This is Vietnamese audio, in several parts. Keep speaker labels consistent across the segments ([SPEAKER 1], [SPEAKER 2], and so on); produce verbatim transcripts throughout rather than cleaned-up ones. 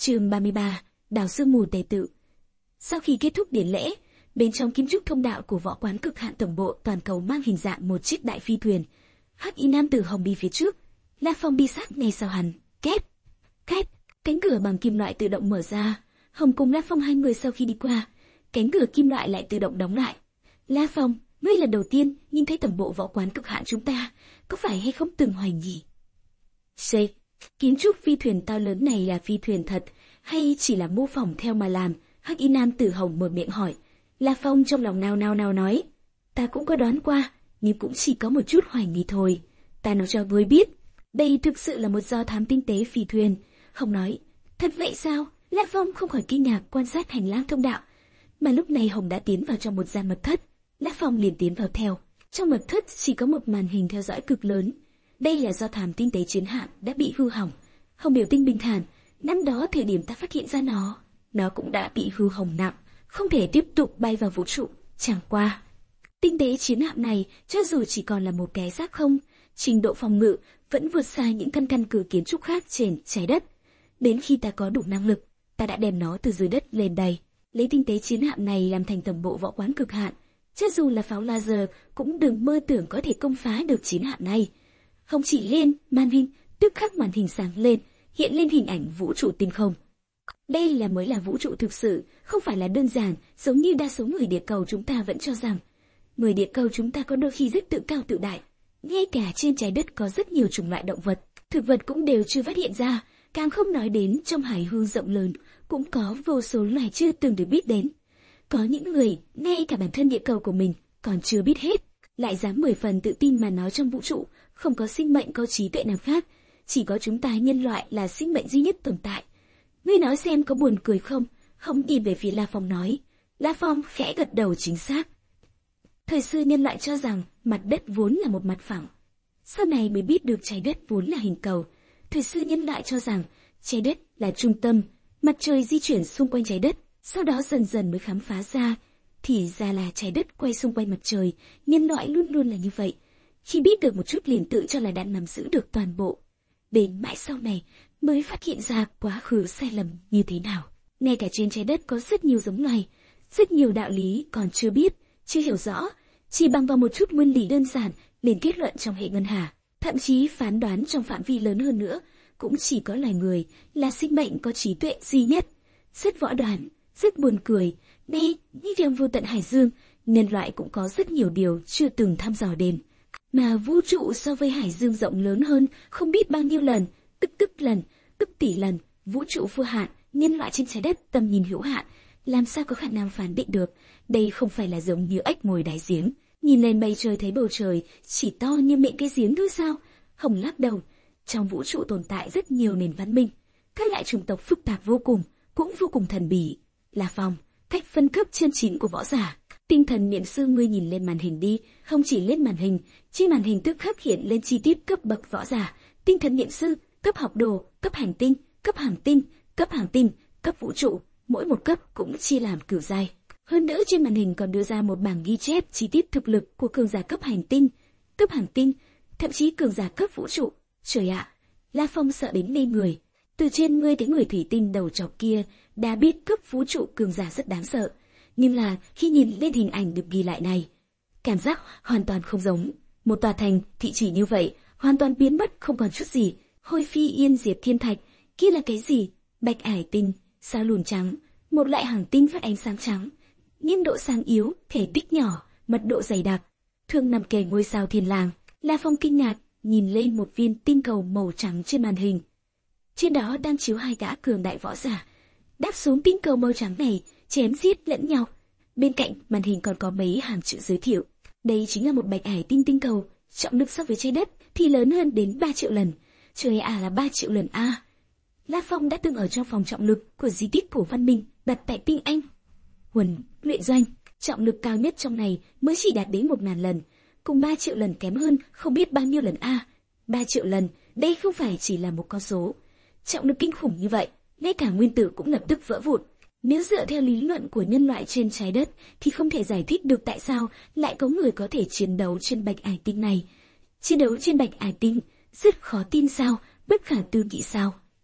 [SPEAKER 1] Chương ba mươi ba, Đào Sương Mù Tề Tự. Sau khi kết thúc điển lễ, bên trong kiến trúc thông đạo của võ quán cực hạn tổng bộ toàn cầu mang hình dạng một chiếc đại phi thuyền. Hắc Y nam tử Hồng đi phía trước, La Phong đi sát ngay sau hắn. Két, két, cánh cửa bằng kim loại tự động mở ra. Hồng cùng La Phong hai người sau khi đi qua, cánh cửa kim loại lại tự động đóng lại. La Phong, ngươi lần đầu tiên nhìn thấy tổng bộ võ quán cực hạn chúng ta, có phải hay không từng hoài nghi? C. Kiến trúc phi thuyền to lớn này là phi thuyền thật, hay chỉ là mô phỏng theo mà làm? Hắc Y nam tử Hồng mở miệng hỏi. La Phong trong lòng nao nao nao nói, ta cũng có đoán qua, nhưng cũng chỉ có một chút hoài nghi thôi. Ta nói cho ngươi biết, đây thực sự là một do thám tinh tế phi thuyền. Hồng nói, thật vậy sao? La Phong không khỏi kinh ngạc quan sát hành lang thông đạo, mà lúc này Hồng đã tiến vào trong một gian mật thất. La Phong liền tiến vào theo. Trong mật thất chỉ có một màn hình theo dõi cực lớn. Đây là do thám tinh tế chiến hạm đã bị hư hỏng. Hồng biểu tình bình thản, năm đó thời điểm ta phát hiện ra nó, nó cũng đã bị hư hỏng nặng, không thể tiếp tục bay vào vũ trụ. Chẳng qua, tinh tế chiến hạm này cho dù chỉ còn là một cái xác không, trình độ phòng ngự vẫn vượt xa những căn căn cứ kiến trúc khác trên trái đất. Đến khi ta có đủ năng lực, ta đã đem nó từ dưới đất lên đây, lấy tinh tế chiến hạm này làm thành tổng bộ võ quán cực hạn. Cho dù là pháo laser cũng đừng mơ tưởng có thể công phá được chiến hạm này. Không chỉ lên màn hình, tức khắc màn hình sáng lên, hiện lên hình ảnh vũ trụ tinh không. Đây là mới là vũ trụ thực sự, không phải là đơn giản, giống như đa số người địa cầu chúng ta vẫn cho rằng. Người địa cầu chúng ta có đôi khi rất tự cao tự đại. Ngay cả trên trái đất có rất nhiều chủng loại động vật, thực vật cũng đều chưa phát hiện ra, càng không nói đến trong hải hư rộng lớn, cũng có vô số loài chưa từng được biết đến. Có những người, ngay cả bản thân địa cầu của mình, còn chưa biết hết, lại dám mười phần tự tin mà nói trong vũ trụ, không có sinh mệnh có trí tuệ nào khác, chỉ có chúng ta nhân loại là sinh mệnh duy nhất tồn tại. Ngươi nói xem có buồn cười không? Không nhìn về phía La Phong nói. La Phong khẽ gật đầu chính xác. Thời xưa nhân loại cho rằng mặt đất vốn là một mặt phẳng. Sau này mới biết được trái đất vốn là hình cầu. Thời xưa nhân loại cho rằng trái đất là trung tâm, mặt trời di chuyển xung quanh trái đất. Sau đó dần dần mới khám phá ra, thì ra là trái đất quay xung quanh mặt trời. Nhân loại luôn luôn là như vậy. Khi biết được một chút liền tự cho là đã nắm giữ được toàn bộ. Đến mãi sau này mới phát hiện ra quá khứ sai lầm như thế nào. Ngay cả trên trái đất có rất nhiều giống loài, rất nhiều đạo lý còn chưa biết, chưa hiểu rõ, chỉ bằng vào một chút nguyên lý đơn giản liền kết luận trong hệ ngân hà, thậm chí phán đoán trong phạm vi lớn hơn nữa, cũng chỉ có loài người là sinh mệnh có trí tuệ duy nhất. Rất võ đoán, rất buồn cười. Đây, như trong vô tận hải dương, nhân loại cũng có rất nhiều điều chưa từng thăm dò đến. Mà vũ trụ so với hải dương rộng lớn hơn không biết bao nhiêu lần, tức tức lần, tức tỷ lần. Vũ trụ vô hạn, nhân loại trên trái đất tầm nhìn hữu hạn, làm sao có khả năng phán định được? Đây không phải là giống như ếch ngồi đáy giếng, nhìn lên mây trời thấy bầu trời chỉ to như miệng cái giếng thôi sao? Hồng lắc đầu. Trong vũ trụ tồn tại rất nhiều nền văn minh, các loại chủng tộc phức tạp vô cùng, cũng vô cùng thần bí. La Phong, cách phân cấp chân chính của võ giả. Tinh thần niệm sư, ngươi nhìn lên màn hình đi. Không chỉ lên màn hình, trên màn hình tức khắc hiện lên chi tiết cấp bậc võ giả. Tinh thần niệm sư, cấp học đồ, cấp hành tinh, cấp hàng tinh, cấp hàng tinh, cấp vũ trụ, mỗi một cấp cũng chia làm cửu giai. Hơn nữa trên màn hình còn đưa ra một bảng ghi chép chi tiết thực lực của cường giả cấp hành tinh, cấp hàng tinh, thậm chí cường giả cấp vũ trụ. Trời ạ, La Phong sợ đến ngây người. Từ trên ngươi tới người thủy tinh đầu trọc kia đã biết cấp vũ trụ cường giả rất đáng sợ, nhưng là khi nhìn lên hình ảnh được ghi lại này, cảm giác hoàn toàn không giống. Một tòa thành thị chỉ như vậy, hoàn toàn biến mất không còn chút gì. Hôi phi yên diệt thiên thạch, kia là cái gì? Bạch ải tinh, sao lùn trắng, một loại hành tinh phát ánh sáng trắng, nhưng độ sáng yếu, thể tích nhỏ, mật độ dày đặc, thường nằm kề ngôi sao thiên lang. La Phong kinh ngạc nhìn lên một viên tinh cầu màu trắng trên màn hình. Trên đó đang chiếu hai gã cường đại võ giả đáp xuống tinh cầu màu trắng này, chém giết lẫn nhau. Bên cạnh màn hình còn có mấy hàng chữ giới thiệu. Đây chính là một bạch ải tinh tinh cầu, trọng lực so với trái đất thì lớn hơn đến ba triệu lần. Trời à, là ba triệu lần a. La Phong đã từng ở trong phòng trọng lực của di tích cổ văn minh đặt tại Tinh Anh Huấn luyện doanh. Trọng lực cao nhất trong này mới chỉ đạt đến một ngàn lần, cùng ba triệu lần kém hơn không biết bao nhiêu lần a. Ba triệu lần, đây không phải chỉ là một con số. Trọng lực kinh khủng như vậy, ngay cả nguyên tử cũng lập tức vỡ vụn. Nếu dựa theo lý luận của nhân loại trên trái đất thì không thể giải thích được tại sao lại có người có thể chiến đấu trên bạch ải tinh này. Chiến đấu trên bạch ải tinh rất khó tin sao, bất khả tư nghị sao.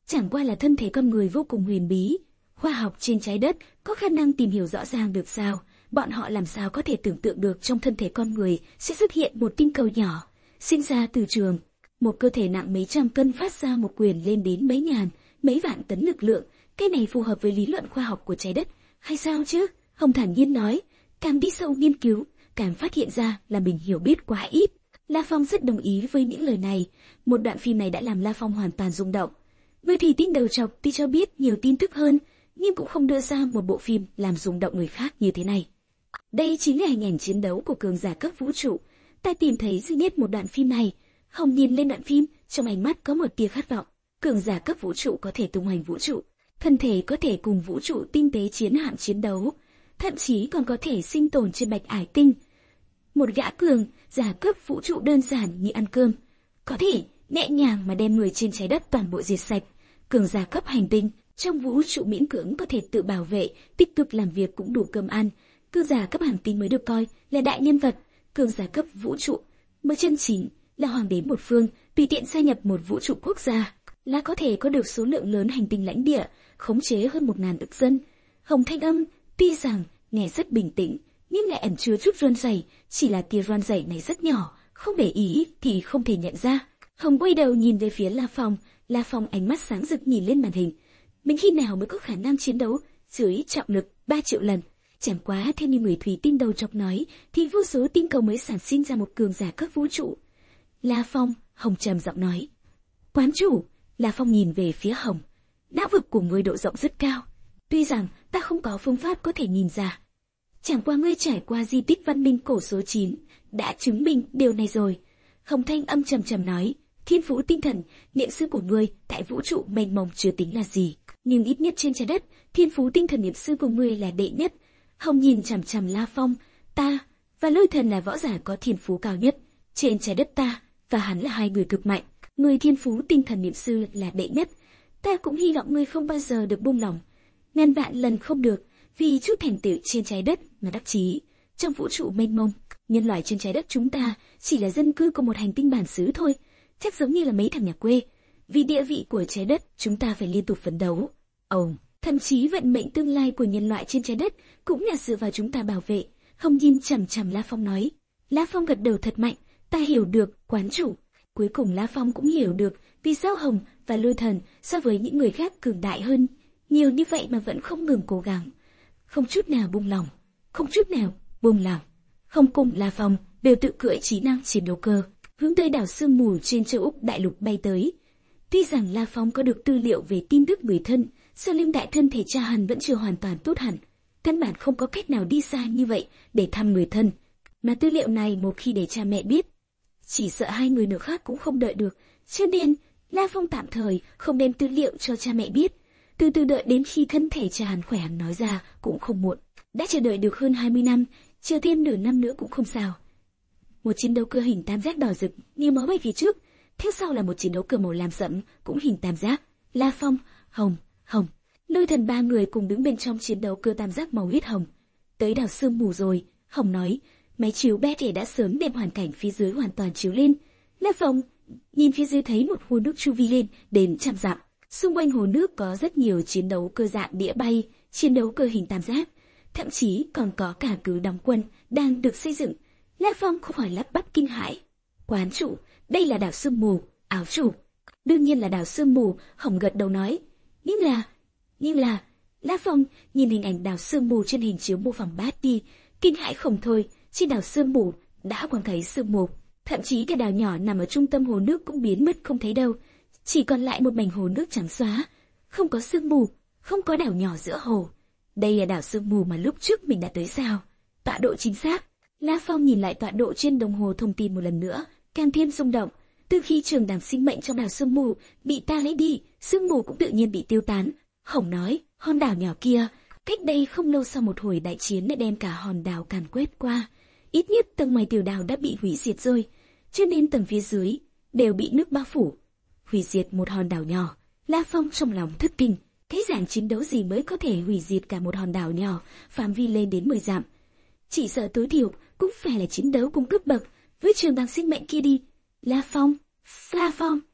[SPEAKER 1] Chẳng qua là thân thể con người vô cùng huyền bí. Khoa học trên trái đất có khả năng tìm hiểu rõ ràng được sao? Bọn họ làm sao có thể tưởng tượng được trong thân thể con người sẽ xuất hiện một tinh cầu nhỏ, sinh ra từ trường. Một cơ thể nặng mấy trăm cân phát ra một quyền lên đến mấy ngàn, mấy vạn tấn lực lượng. Cái này phù hợp với lý luận khoa học của trái đất, hay sao chứ? Hồng thản nhiên nói, càng đi sâu nghiên cứu, càng phát hiện ra là mình hiểu biết quá ít. La Phong rất đồng ý với những lời này. Một đoạn phim này đã làm La Phong hoàn toàn rung động. Người thủy tinh đầu trọc tuy cho biết nhiều tin tức hơn, nhưng cũng không đưa ra một bộ phim làm rung động người khác như thế này. Đây chính là hình ảnh chiến đấu của cường giả cấp vũ trụ. Ta tìm thấy duy nhất một đoạn phim này. Hồng nhìn lên đoạn phim, trong ánh mắt có một tia khát vọng. Cường giả cấp vũ trụ có thể tung hoành vũ trụ, thân thể có thể cùng vũ trụ tinh tế chiến hạm chiến đấu, thậm chí còn có thể sinh tồn trên bạch ải tinh. Một gã cường giả cấp vũ trụ đơn giản như ăn cơm, có thể nhẹ nhàng mà đem người trên trái đất toàn bộ diệt sạch. Cường giả cấp hành tinh trong vũ trụ miễn cưỡng có thể tự bảo vệ, tích cực làm việc cũng đủ cơm ăn. Cường giả cấp hành tinh mới được coi là đại nhân vật. Cường giả cấp vũ trụ mới chân chính là hoàng đế một phương, tùy tiện gia nhập một vũ trụ quốc gia là có thể có được số lượng lớn hành tinh lãnh địa, khống chế hơn một ngàn ức dân. Hồng thanh âm tuy rằng nghe rất bình tĩnh, nhưng lại ẩn chứa chút run rẩy. Chỉ là tia run rẩy này rất nhỏ, không để ý thì không thể nhận ra. Hồng quay đầu nhìn về phía La Phong, La Phong ánh mắt sáng rực nhìn lên màn hình. Mình khi nào mới có khả năng chiến đấu dưới trọng lực ba triệu lần? Chẳng quá theo như người thủy tinh đầu trọc nói, thì vô số tinh cầu mới sản sinh ra một cường giả cấp vũ trụ. La Phong, Hồng trầm giọng nói. Quán chủ, La Phong nhìn về phía Hồng. Não vực của ngươi độ rộng rất cao. Tuy rằng ta không có phương pháp có thể nhìn ra. Chẳng qua ngươi trải qua di tích văn minh cổ số chín, đã chứng minh điều này rồi. Hồng thanh âm trầm trầm nói. Thiên phú tinh thần, niệm sư của ngươi tại vũ trụ mênh mông chưa tính là gì. Nhưng ít nhất trên trái đất, thiên phú tinh thần niệm sư của ngươi là đệ nhất. Hồng nhìn chằm chằm La Phong. Ta và Lôi Thần là võ giả có thiên phú cao nhất. Trên trái đất ta và hắn là hai người cực mạnh. Người thiên phú tinh thần niệm sư là đệ nhất. Ta cũng hy vọng ngươi không bao giờ được buông lỏng. Ngàn vạn lần không được, vì chút thành tựu trên trái đất mà đắc chí. Trong vũ trụ mênh mông, nhân loại trên trái đất chúng ta chỉ là dân cư của một hành tinh bản xứ thôi. Chắc giống như là mấy thằng nhà quê. Vì địa vị của trái đất, chúng ta phải liên tục phấn đấu. Ồ, oh, thậm chí vận mệnh tương lai của nhân loại trên trái đất cũng là dựa vào chúng ta bảo vệ. Hồng nhìn chằm chằm La Phong nói. La Phong gật đầu thật mạnh. Ta hiểu được, quán chủ. Cuối cùng La Phong cũng hiểu được vì sao Hồng và Lôi Thần so với những người khác cường đại hơn nhiều như vậy mà vẫn không ngừng cố gắng, không chút nào buông lòng, không chút nào buông lòng. Không cùng La Phong đều tự cưỡi trí năng chiến đấu cơ, hướng tới đảo sương mù trên châu Úc đại lục bay tới. Tuy rằng La Phong có được tư liệu về tin tức người thân, sau lưng đại thân thể cha hắn vẫn chưa hoàn toàn tốt hẳn, căn bản không có cách nào đi xa như vậy để thăm người thân. Mà tư liệu này một khi để cha mẹ biết, chỉ sợ hai người nữa khác cũng không đợi được, cho nên La Phong tạm thời không đem tư liệu cho cha mẹ biết, từ từ đợi đến khi thân thể cha hắn khỏe hắn nói ra cũng không muộn. Đã chờ đợi được hơn hai mươi năm, chờ thêm nửa năm nữa cũng không sao. Một chiến đấu cơ hình tam giác đỏ rực như máu bay phía trước, theo sau là một chiến đấu cơ màu lam sẫm cũng hình tam giác. La Phong, Hồng, Hồng, Lôi Thần ba người cùng đứng bên trong chiến đấu cơ tam giác màu huyết hồng. Tới đảo sương mù rồi, Hồng nói. Máy chiếu bé trẻ đã sớm đem hoàn cảnh phía dưới hoàn toàn chiếu lên. La Phong nhìn phía dưới thấy một hồ nước chu vi lên đến trăm dặm. Xung quanh hồ nước có rất nhiều chiến đấu cơ dạng đĩa bay, chiến đấu cơ hình tam giác, thậm chí còn có cả cứ đóng quân đang được xây dựng. La Phong không khỏi lắp bắp kinh hãi. Quán chủ, đây là đảo sương mù. Áo chủ, đương nhiên là đảo sương mù. Hồng gật đầu nói. Nhưng là, nhưng là, La Phong nhìn hình ảnh đảo sương mù trên hình chiếu mô phỏng bát đi, kinh hãi không thôi. Trên đảo sương mù đã còn thấy sương mù, thậm chí cái đảo nhỏ nằm ở trung tâm hồ nước cũng biến mất không thấy đâu, chỉ còn lại một mảnh hồ nước trắng xóa, không có sương mù, không có đảo nhỏ giữa hồ. Đây là đảo sương mù mà lúc trước mình đã tới sao? Tọa độ chính xác. La Phong nhìn lại tọa độ trên đồng hồ thông tin một lần nữa, càng thêm rung động. Từ khi trường đàm sinh mệnh trong đảo sương mù bị ta lấy đi, sương mù cũng tự nhiên bị tiêu tán. Hồng nói, hòn đảo nhỏ kia, cách đây không lâu sau một hồi đại chiến đã đem cả hòn đảo càn quét qua. Ít nhất tầng ngoài tiểu đảo đã bị hủy diệt rồi, cho nên tầng phía dưới đều bị nước bao phủ. Hủy diệt một hòn đảo nhỏ, La Phong trong lòng thất kinh. Cái dạng chiến đấu gì mới có thể hủy diệt cả một hòn đảo nhỏ, phạm vi lên đến mười dặm? Chỉ sợ tối thiểu cũng phải là chiến đấu cùng cấp bậc với trường đàm sinh mệnh kia đi. La Phong, La Phong,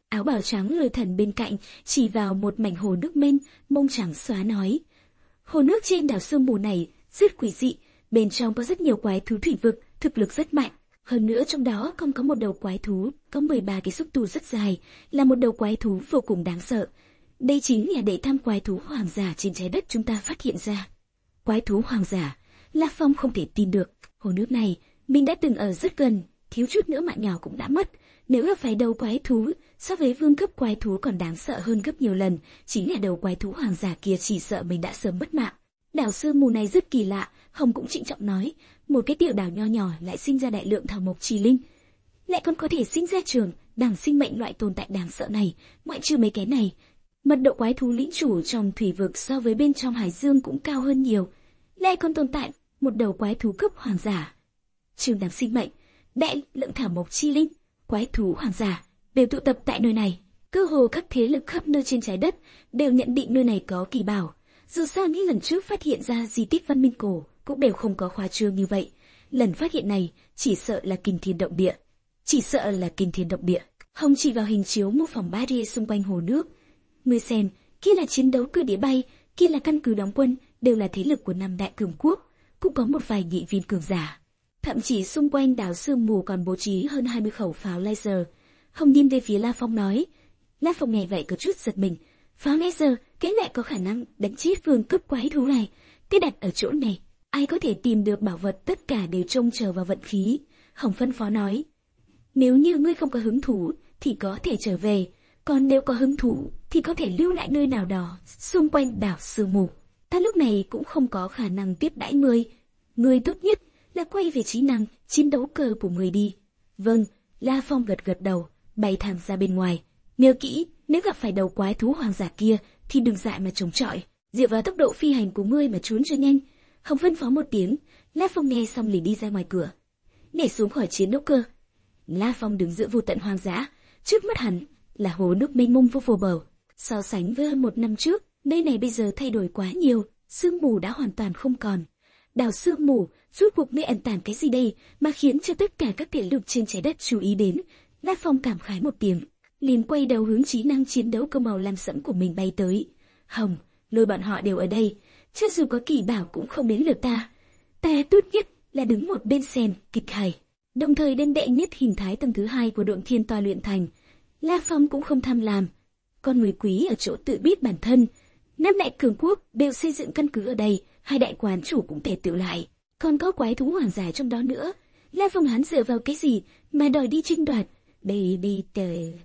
[SPEAKER 1] Áo bào trắng lôi thần bên cạnh, chỉ vào một mảnh hồ nước mênh, mông trắng xóa nói. Hồ nước trên đảo sương mù này rất quỷ dị, bên trong có rất nhiều quái thú thủy vực, thực lực rất mạnh. Hơn nữa trong đó còn có một đầu quái thú, có mười ba cái xúc tu rất dài, là một đầu quái thú vô cùng đáng sợ. Đây chính là đệ tam quái thú hoàng giả trên trái đất chúng ta phát hiện ra. Quái thú hoàng giả, La Phong không thể tin được. Hồ nước này, mình đã từng ở rất gần, thiếu chút nữa mạng nhỏ cũng đã mất. Nếu gặp phải đầu quái thú, so với vương cấp quái thú còn đáng sợ hơn gấp nhiều lần, chính là đầu quái thú hoàng giả kia, chỉ sợ mình đã sớm mất mạng. Đảo sương mù này rất kỳ lạ, Hồng cũng trịnh trọng nói, một cái tiểu đảo nho nhỏ lại sinh ra đại lượng thảo mộc trì linh, lại còn có thể sinh ra trường đẳng sinh mệnh loại tồn tại đáng sợ này, ngoại trừ mấy cái này, mật độ quái thú lĩnh chủ trong thủy vực so với bên trong hải dương cũng cao hơn nhiều, lại còn tồn tại một đầu quái thú cấp hoàng giả. Trường đẳng sinh mệnh, đại lượng thảo mộc chi linh, quái thú hoàng giả đều tụ tập tại nơi này. Cơ hồ các thế lực khắp nơi trên trái đất đều nhận định nơi này có kỳ bảo. Dù sao những lần trước phát hiện ra di tích văn minh cổ cũng đều không có khoa trương như vậy. Lần phát hiện này chỉ sợ là kinh thiên động địa. Chỉ sợ là kinh thiên động địa. Hồng chỉ vào hình chiếu mô phỏng barrier xung quanh hồ nước. Ngươi xem, kia là chiến đấu cơ đĩa bay, kia là căn cứ đóng quân, đều là thế lực của năm đại cường quốc, cũng có một vài nghị viên cường giả. Thậm chí xung quanh đảo sương mù còn bố trí hơn hai mươi khẩu pháo laser. Hồng nhìn về phía La Phong nói. La Phong nghe vậy có chút giật mình. Pháo laser, cái lại có khả năng đánh chết vương cấp quái thú này. Cái đặt ở chỗ này, ai có thể tìm được bảo vật tất cả đều trông chờ vào vận khí. Hồng phân phó nói. Nếu như ngươi không có hứng thú, thì có thể trở về. Còn nếu có hứng thú, thì có thể lưu lại nơi nào đó, xung quanh đảo sương mù. Ta lúc này cũng không có khả năng tiếp đãi ngươi. Ngươi tốt nhất là quay về trí năng, chiến đấu cơ của người đi. Vâng, La Phong gật gật đầu, bay thẳng ra bên ngoài. Nhớ kỹ, nếu gặp phải đầu quái thú hoàng giả kia, thì đừng dại mà chống chọi. Dựa vào tốc độ phi hành của ngươi mà trốn cho nhanh. Hồng phân phó một tiếng, La Phong nghe xong liền đi ra ngoài cửa. Nhảy xuống khỏi chiến đấu cơ. La Phong đứng giữa vô tận hoang dã, trước mắt hắn là hồ nước mênh mông vô vô bờ. So sánh với hơn một năm trước, nơi này bây giờ thay đổi quá nhiều, sương mù đã hoàn toàn không còn. Đảo sương mù, rốt cuộc nơi ẩn tàng cái gì đây mà khiến cho tất cả các thế lực trên trái đất chú ý đến. La Phong cảm khái một tiếng, liền quay đầu hướng trí năng chiến đấu cơ màu lam sẫm của mình bay tới. Hồng, lôi bọn họ đều ở đây, cho dù có kỳ bảo cũng không đến lượt ta. Ta tốt nhất là đứng một bên xem kịch hài, đồng thời đem đệ nhất hình thái tầng thứ hai của Độn Thiên Toa luyện thành. La Phong cũng không tham lam, con người quý ở chỗ tự biết bản thân. Năm đại cường quốc đều xây dựng căn cứ ở đây, hai đại quán chủ cũng thể tự lại, còn có quái thú hoàng giả trong đó nữa. La Phong hắn dựa vào cái gì mà đòi đi tranh đoạt? Baby tờ.